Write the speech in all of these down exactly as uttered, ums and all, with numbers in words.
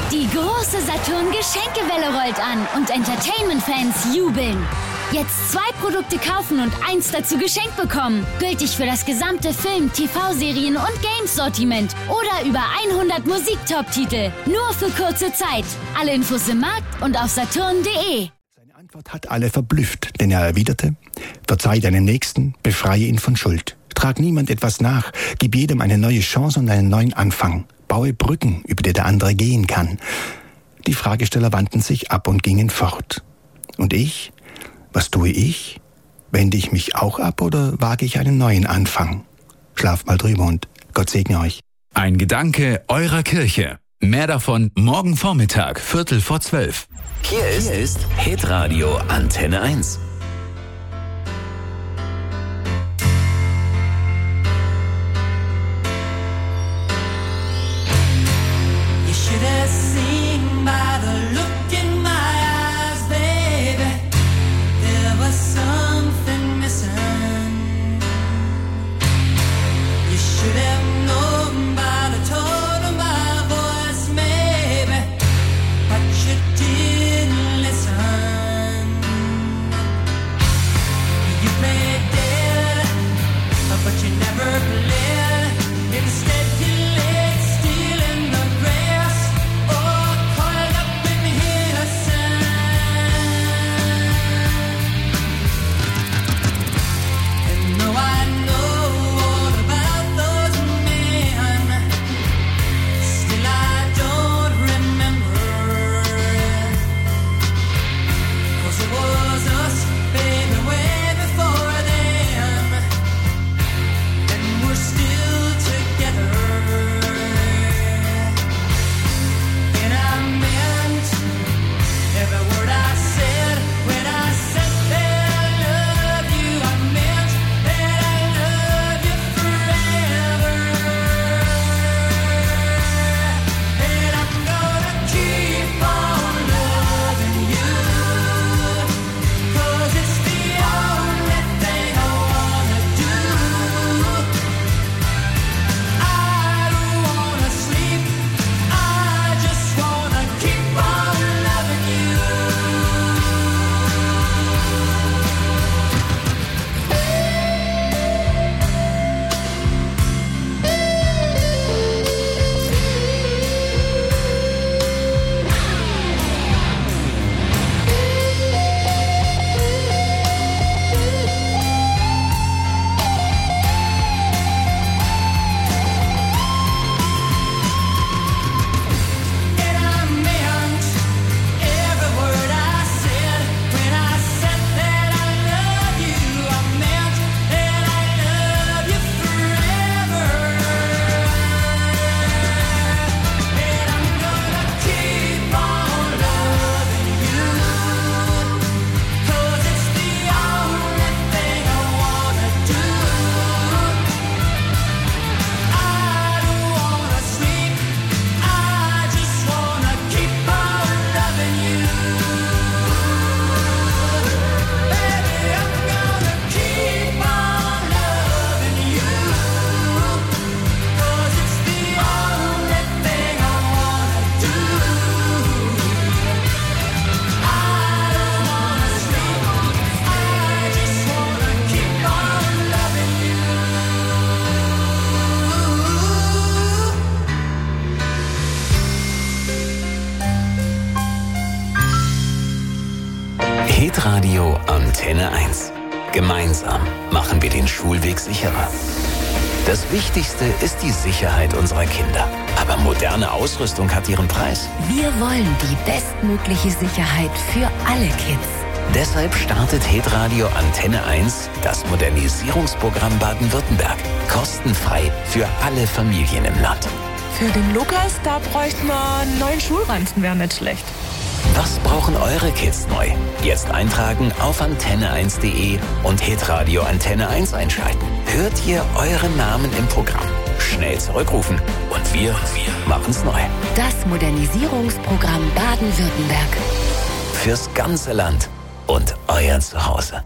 Die große Saturn-Geschenkewelle rollt an und Entertainment-Fans jubeln. Jetzt zwei Produkte kaufen und eins dazu geschenkt bekommen. Gültig für das gesamte Film-, T V-Serien- und Games-Sortiment. Oder über hundert Musik-Top-Titel. Nur für kurze Zeit. Alle Infos im Markt und auf saturn punkt de. Seine Antwort hat alle verblüfft, denn er erwiderte: Verzeih deinem Nächsten, befreie ihn von Schuld. Trag niemand etwas nach, gib jedem eine neue Chance und einen neuen Anfang. Baue Brücken, über die der andere gehen kann. Die Fragesteller wandten sich ab und gingen fort. Und ich? Was tue ich? Wende ich mich auch ab oder wage ich einen neuen Anfang? Schlaft mal drüber und Gott segne euch. Ein Gedanke eurer Kirche. Mehr davon morgen Vormittag, Viertel vor zwölf. Hier ist, Hier ist Hitradio Antenne eins. Hitradio Antenne eins. Gemeinsam machen wir den Schulweg sicherer. Das Wichtigste ist die Sicherheit unserer Kinder. Aber moderne Ausrüstung hat ihren Preis. Wir wollen die bestmögliche Sicherheit für alle Kids. Deshalb startet Hitradio Antenne eins das Modernisierungsprogramm Baden-Württemberg. Kostenfrei für alle Familien im Land. Für den Lukas, da bräuchten wir einen neuen Schulranzen, wäre nicht schlecht. Was brauchen eure Kids neu? Jetzt eintragen auf antenne eins punkt de und Hitradio Antenne eins einschalten. Hört ihr euren Namen im Programm? Schnell zurückrufen und wir, wir machen's neu. Das Modernisierungsprogramm Baden-Württemberg. Fürs ganze Land und euer Zuhause.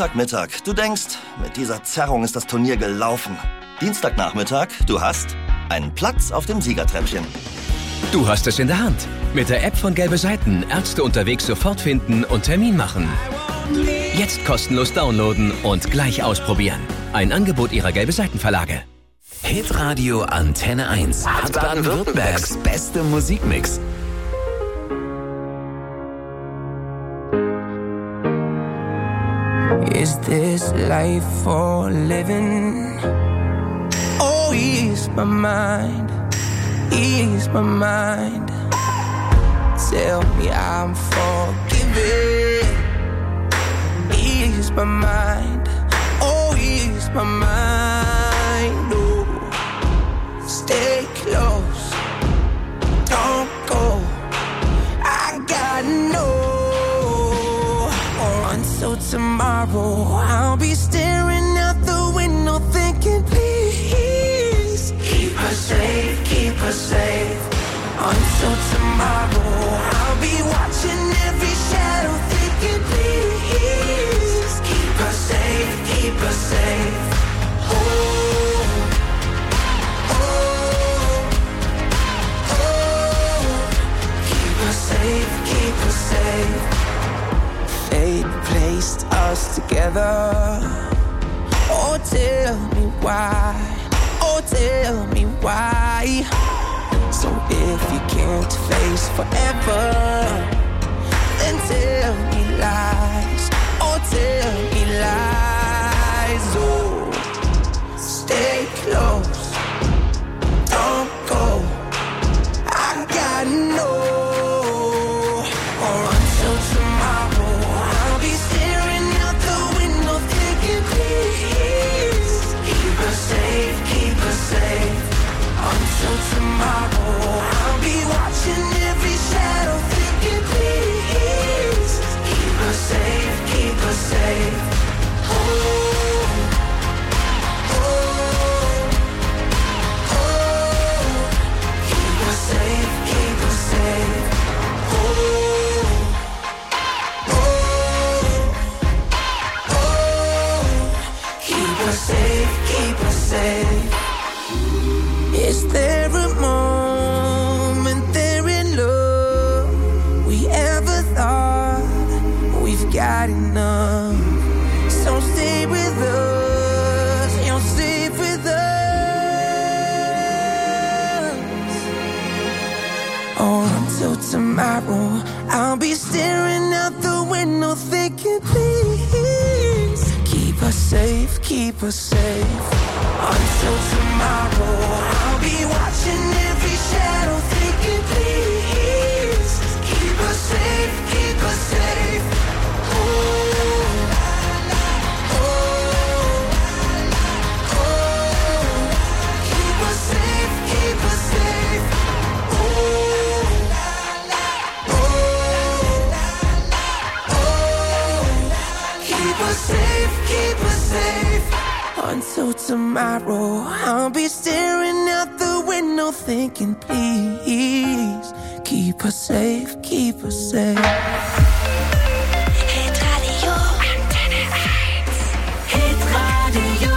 Montagmittag, du denkst, mit dieser Zerrung ist das Turnier gelaufen. Dienstagnachmittag, du hast Ein Platz auf dem Siegertreppchen. Du hast es in der Hand. Mit der App von Gelbe Seiten Ärzte unterwegs sofort finden und Termin machen. Jetzt kostenlos downloaden und gleich ausprobieren. Ein Angebot ihrer Gelbe Seiten Verlage. Hitradio Antenne eins hat Baden-Württembergs beste Musikmix. Is this life for living? Oh, ease my mind, ease my mind. Tell me I'm forgiven. Ease my mind, oh, ease my mind. Oh, stay close, don't go. I gotta know. Until tomorrow, I'll be staring out the window thinking, please keep her safe, keep her safe. Until tomorrow, I'll be watching every shadow thinking, please keep her safe, keep her safe. Oh, oh, oh, keep her safe, keep her safe. Fate placed us together. Oh, tell me why. Oh, tell me why. So if you can't face forever, then tell me lies. Oh, tell me lies. Oh, stay close. Don't go. I gotta know. Or until tomorrow, I'll be staring out the window thinking, please keep her safe, keep her safe. Until tomorrow, I'll be watching every shadow thinking, please keep her safe, keep her safe. Oh, oh, oh, keep her safe, keep her safe. Oh, oh, oh, keep her safe, keep her safe. Is there a moment there in love we ever thought we've got enough? So stay with us, you'll stay with us. Or until tomorrow, I'll be staring out the window thinking, please keep us safe, keep us safe. Until tomorrow, I'll be watching every shadow thinking, please keep us safe, keep us safe. Oh, oh, oh, keep us safe, keep us safe. Oh, oh, oh, keep us safe, keep us safe. Until tomorrow, I'll be staring out the window thinking, please keep us safe, keep us safe. Hitradio Antenne eins. Hitradio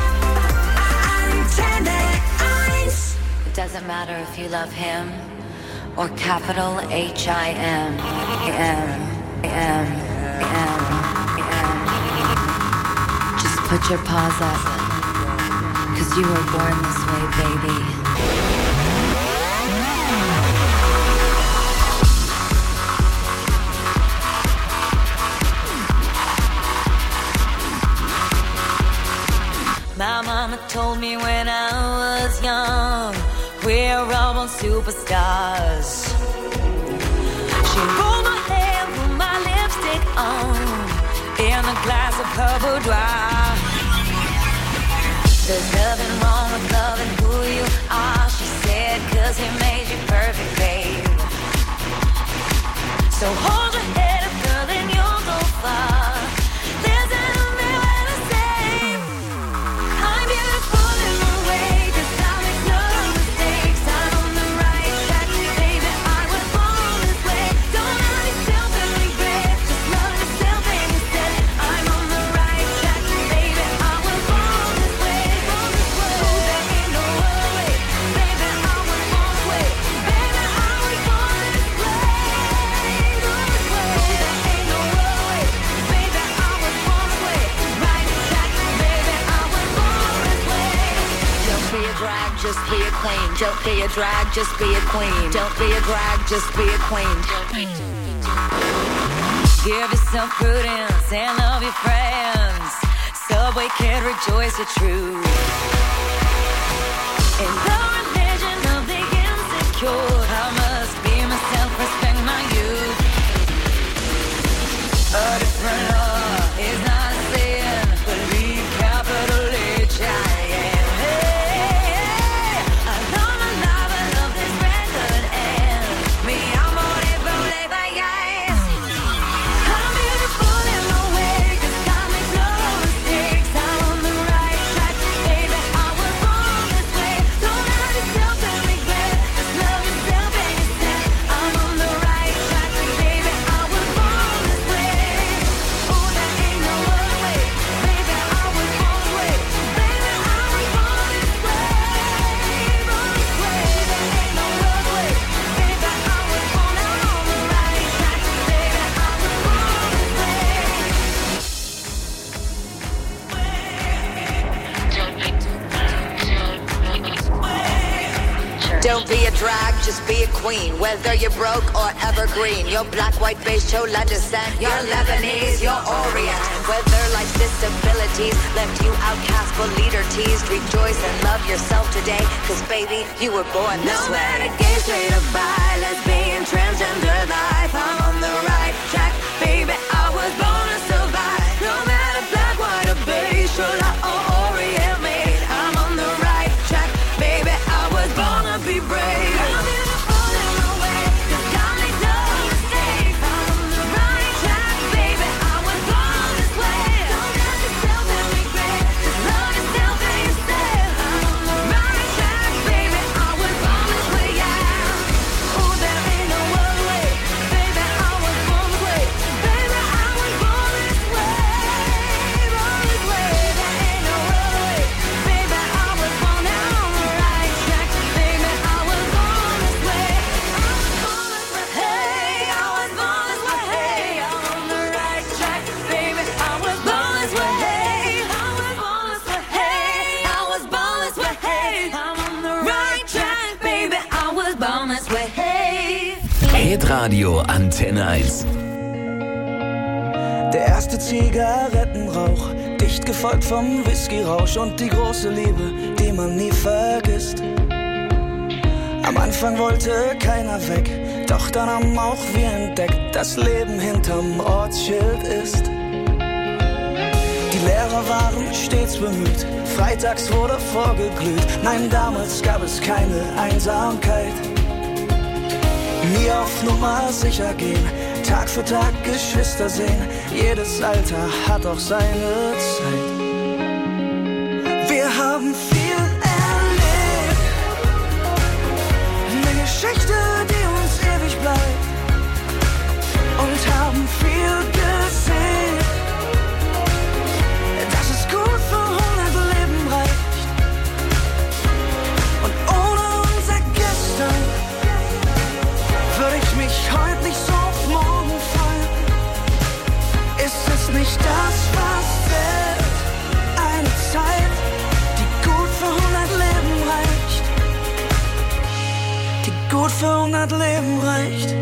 Antenne eins. It doesn't matter if you love him or capital H I M M M M M. Just put your paws up, 'cause you were born this way, baby. My mama told me when I was young, we're all born superstars. She rolled my hair, put my lipstick on, in a glass of her boudoir. There's nothing wrong with loving who you are, she said, 'cause he made you perfect, babe. So hold your head up, girl, and you'll go far. There's an only way to say I'm beautiful in my way, 'cause I make no mistakes. I'm on the right track, baby, I was born this way. Don't love yourself and regret, just love yourself and instead. I'm on the right track, baby, I was born this way, born this way. Ooh, there ain't no drag, just be a queen. Don't be a drag, just be a queen. Don't be a drag, just be a queen. Give yourself prudence and love your friends. Subway kid, rejoice your truth. In the religion of the insecure, I must be myself, respect my youth. A different law is not a sin. Believe capital H I am. Hey, hey, I love my life, I love this record and me, I'm on it, believe I am. I'm beautiful in my way, 'cause God makes no mistakes. I'm on the right track, baby, I was born this way. Don't hurt yourself and regret, just love yourself and yourself. I'm on the right track, baby, I was born this way. Oh, there ain't no other way, baby, I was born this way. Baby, I was born this way, born this way. There ain't no other way, baby, I was born, I'm on the right track, baby, I was born this way. Don't be a drag, just be a queen. Whether you're broke or evergreen, you're black, white, beige, chola descent, you're Lebanese, you're Orient. Whether life's disabilities left you outcast but leader teased, rejoice and love yourself today, 'cause baby, you were born this way. No matter gay, straight or bi, lesbian, transgender life, I'm on the right track, baby, I was born to survive. No matter black, white or beige, chola or Orient made, I'm on the right track, baby, I was born to be brave. I'm beautiful in my way, 'cause God makes no mistakes. I'm on the right track, baby, I was born this way. Don't hurt yourself and regret, just love yourself and yourself. I'm on the right track, baby, I was born this way, yeah. Oh, there ain't no other way, baby, I was born this way. Baby, I was born this way, born this way. There ain't no other way, baby, I was born on the right track, baby, I was born this way. I was born this way, hey, I was born this way, hey, I'm on the right track, baby, I was born this way, hey, I was born this way, hey, I was born this way, hey, I'm on the right track, baby, I was born this way, hey. Hitradio Antenne eins. Der erste Zigarettenrauch, dicht gefolgt vom Whiskyrausch und die große Liebe, die man nie vergisst. Am Anfang wollte keiner weg, doch dann haben auch wir entdeckt, das Leben hinterm Ortsschild ist. Die Lehrer waren stets bemüht, freitags wurde vorgeglüht, nein, damals gab es keine Einsamkeit. Nie auf Nummer sicher gehen, Tag für Tag Geschwister sehen, jedes Alter hat auch seine Zeit. Wir haben viel erlebt, eine Geschichte, die uns ewig bleibt, und haben viel gesehen, dass es gut für hundert Leben reicht. Und ohne unser Gestern würde ich mich heute nicht so auf morgen freuen. Ist es nicht das, was zählt? Eine Zeit, die gut für hundert Leben reicht. Die gut für hundert Leben reicht.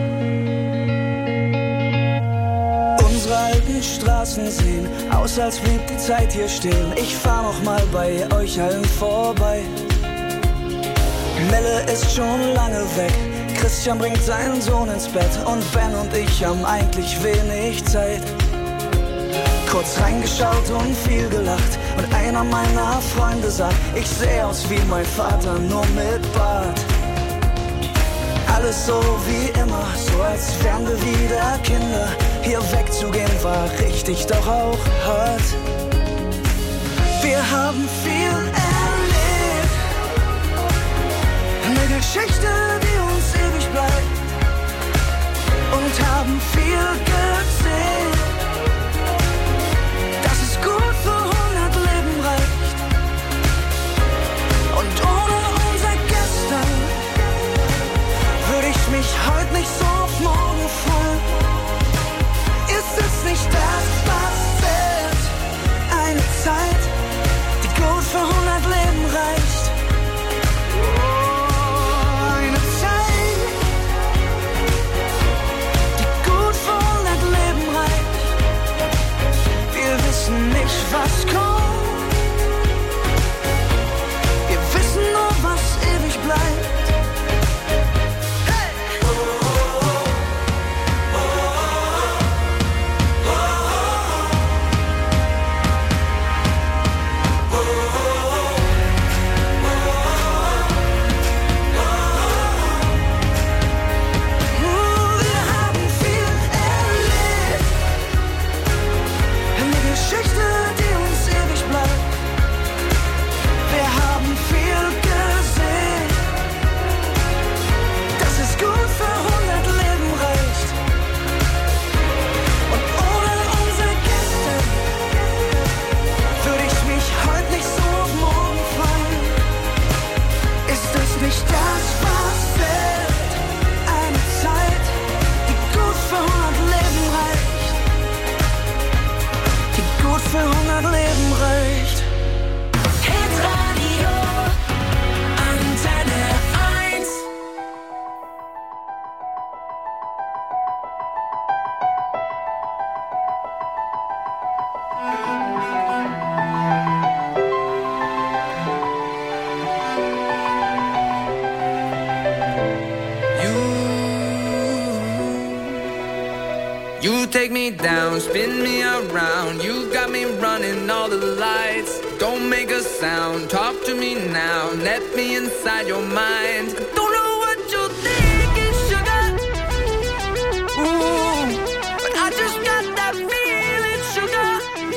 Unsere alten Straßen sehen aus, als blieb die Zeit hier stehen. Ich fahr noch mal bei euch allen vorbei. Melle ist schon lange weg, Christian bringt seinen Sohn ins Bett und Ben und ich haben eigentlich wenig Zeit. Kurz reingeschaut und viel gelacht und einer meiner Freunde sagt, ich seh aus wie mein Vater, nur mit Bart. Alles so wie immer, so als wären wir wieder Kinder. Hier wegzugehen war richtig, doch auch hart. Wir haben viel erlebt, eine Geschichte, die uns ewig bleibt, und haben viel gesehen, dass es gut für hundert Leben reicht. Und ohne unser Gestern würde ich mich heute nicht so auf morgen freuen. Ist es nicht das, was zählt? Eine Zeit, die gut für hundert Leben reicht. take me down, spin me around. You got me running all the lights. Don't make a sound, talk to me now. Let me inside your mind. Don't know what you're thinking, sugar. Ooh, but I just got that feeling, sugar.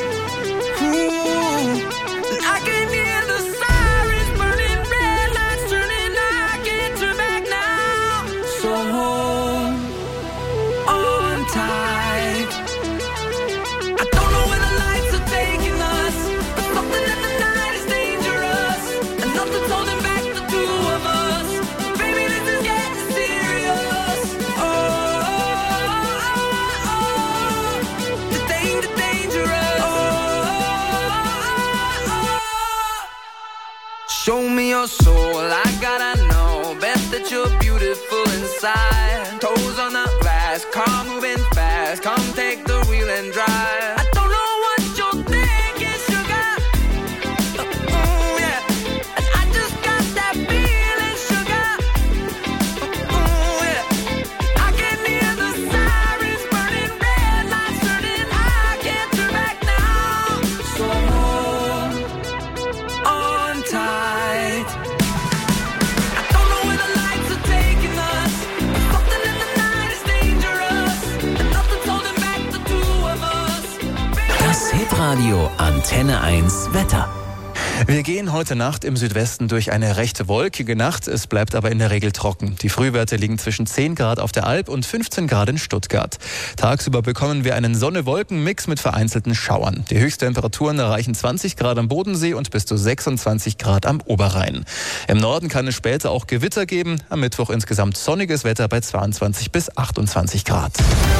Ooh, and I can hear the sirens burning, red lights turning. I can't turn back now. So hold on tight. I don't know where the lights are taking us, but something in the night is dangerous, and nothing's holding back the two of us. Baby, this is getting serious. Oh, oh, oh, oh. The danger, dangerous. Oh, oh, oh, oh. Show me your soul, I gotta know. Bet that you're beautiful inside. Toes on the glass, car moving fast. Come take the wheel and drive. I don't know what you're thinking, sugar. Ooh, yeah. And I just got that feeling, sugar. Ooh, yeah. I can hear the sirens burning, red lights turning. I can't turn back now. So hold on tight. I don't know where the lights are taking us, but something in the night is dangerous, and nothing's holding back the two of us. Das Hitradio Antenne eins Wetter. Wir gehen heute Nacht im Südwesten durch eine recht wolkige Nacht. Es bleibt aber in der Regel trocken. Die Frühwerte liegen zwischen zehn Grad auf der Alp und fünfzehn Grad in Stuttgart. Tagsüber bekommen wir einen Sonne-Wolken-Mix mit vereinzelten Schauern. Die Höchsttemperaturen erreichen zwanzig Grad am Bodensee und bis zu sechsundzwanzig Grad am Oberrhein. Im Norden kann es später auch Gewitter geben. Am Mittwoch insgesamt sonniges Wetter bei zweiundzwanzig bis achtundzwanzig Grad.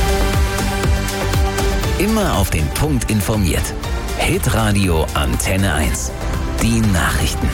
Immer auf den Punkt informiert. Hitradio Antenne eins. Die Nachrichten.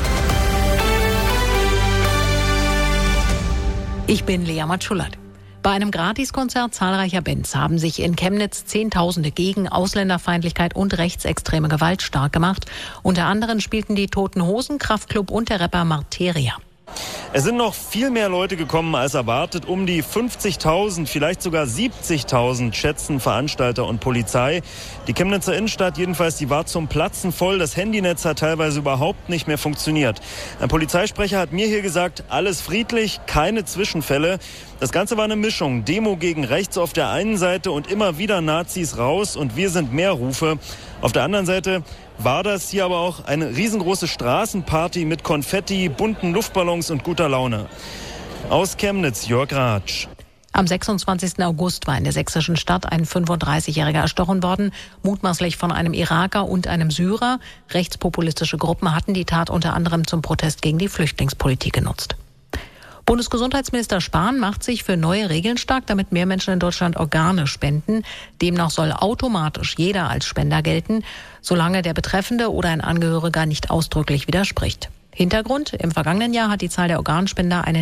Ich bin Lea Matschulat. Bei einem Gratiskonzert zahlreicher Bands haben sich in Chemnitz Zehntausende gegen Ausländerfeindlichkeit und rechtsextreme Gewalt stark gemacht. Unter anderem spielten die Toten Hosen, Kraftklub und der Rapper Marteria. Es sind noch viel mehr Leute gekommen als erwartet. Um die fünfzigtausend, vielleicht sogar siebzigtausend schätzen Veranstalter und Polizei. Die Chemnitzer Innenstadt jedenfalls, die war zum Platzen voll. Das Handynetz hat teilweise überhaupt nicht mehr funktioniert. Ein Polizeisprecher hat mir hier gesagt, alles friedlich, keine Zwischenfälle. Das Ganze war eine Mischung. Demo gegen rechts auf der einen Seite und immer wieder Nazis raus und wir sind mehr Rufe. Auf der anderen Seite war das hier aber auch eine riesengroße Straßenparty mit Konfetti, bunten Luftballons und guter Laune. Aus Chemnitz, Jörg Ratsch. Am sechsundzwanzigsten August war in der sächsischen Stadt ein fünfunddreißigjähriger erstochen worden, mutmaßlich von einem Iraker und einem Syrer. Rechtspopulistische Gruppen hatten die Tat unter anderem zum Protest gegen die Flüchtlingspolitik genutzt. Bundesgesundheitsminister Spahn macht sich für neue Regeln stark, damit mehr Menschen in Deutschland Organe spenden. Demnach soll automatisch jeder als Spender gelten, solange der Betreffende oder ein Angehöriger nicht ausdrücklich widerspricht. Hintergrund: Im vergangenen Jahr hat die Zahl der Organspender eine